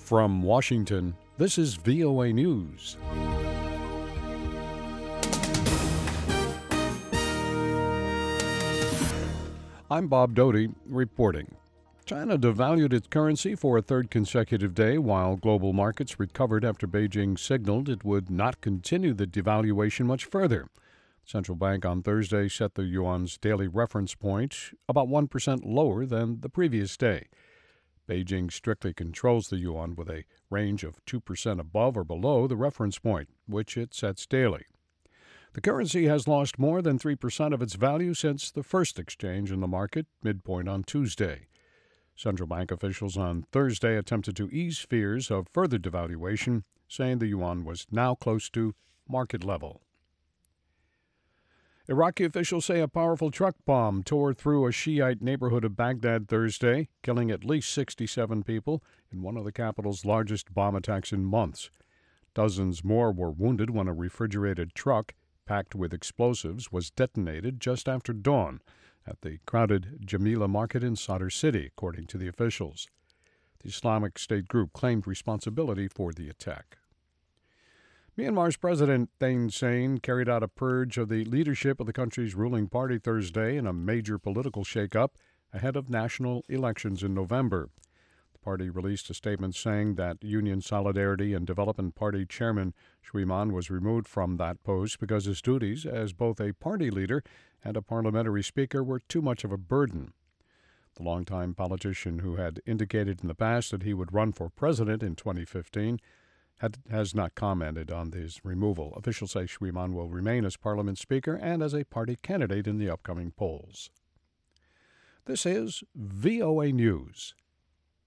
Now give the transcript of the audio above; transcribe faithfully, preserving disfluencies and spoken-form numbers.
From Washington, this is V O A News. I'm Bob Doty reporting. China devalued its currency for a third consecutive day while global markets recovered after Beijing signaled it would not continue the devaluation much further. The central bank on Thursday set the yuan's daily reference point about one percent lower than the previous day. Beijing strictly controls the yuan with a range of two percent above or below the reference point, which it sets daily. The currency has lost more than three percent of its value since the first exchange in the market, midpoint on Tuesday. Central bank officials on Thursday attempted to ease fears of further devaluation, saying the yuan was now close to market level. Iraqi officials say a powerful truck bomb tore through a Shiite neighborhood of Baghdad Thursday, killing at least sixty-seven people in one of the capital's largest bomb attacks in months. Dozens more were wounded when a refrigerated truck packed with explosives was detonated just after dawn at the crowded Jamila market in Sadr City, according to the officials. The Islamic State group claimed responsibility for the attack. Myanmar's President Thein Sein carried out a purge of the leadership of the country's ruling party Thursday in a major political shakeup ahead of national elections in November. The party released a statement saying that Union Solidarity and Development Party Chairman Shui Man was removed from that post because his duties as both a party leader and a parliamentary speaker were too much of a burden. The longtime politician, who had indicated in the past that he would run for president in twenty fifteen, Had, has not commented on his removal. Officials say Shui Man will remain as Parliament Speaker and as a party candidate in the upcoming polls. This is V O A News.